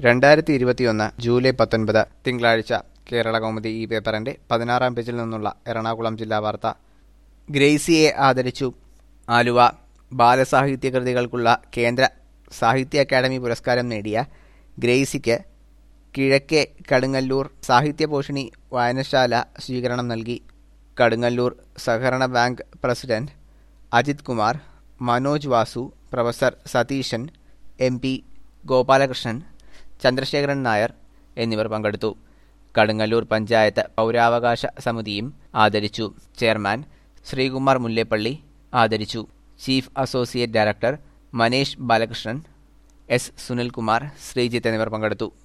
2021 July 19 തിങ്കളാഴ്ച കേരളകൗമുദി ഈ പേപ്പറിന്റെ 16-ാം പേജിൽ നിന്നുള്ള എറണാകുളം ജില്ലാ വാർത്ത. ഗ്രേസിയെ ആദരിച്ചു. ആലുവ. ബാലസാഹിത്യ കൃതികൾക്കുള്ള കേന്ദ്ര സാഹിത്യ അക്കാദമി പുരസ്കാരം നേടിയ ഗ്രേസിക്ക് കിഴക്കേ കടുങ്ങല്ലൂർ സാഹിത്യപോഷിണി വായനശാല സ്വീകരണം നൽകി. കടുങ്ങല്ലൂർ സഹകരണ bank president Ajith Kumar, Manoj Vasu, professor Satheesan, MP Gopalakrishnan, Chandrasekharan Nair എന്നിവർ പങ്കെടുത്തു. കടുങ്ങല്ലൂർ പഞ്ചായത്ത് പൗരാവകാശ സമിതിയും ആദരിച്ചു. ചെയർമാൻ ശ്രീകുമാർ മുല്ലേപ്പള്ളി ആദരിച്ചു. Chief associate director Manesh Balakrishnan, S Sunilkumar, Sreejith എന്നിവർ പങ്കെടുത്തു.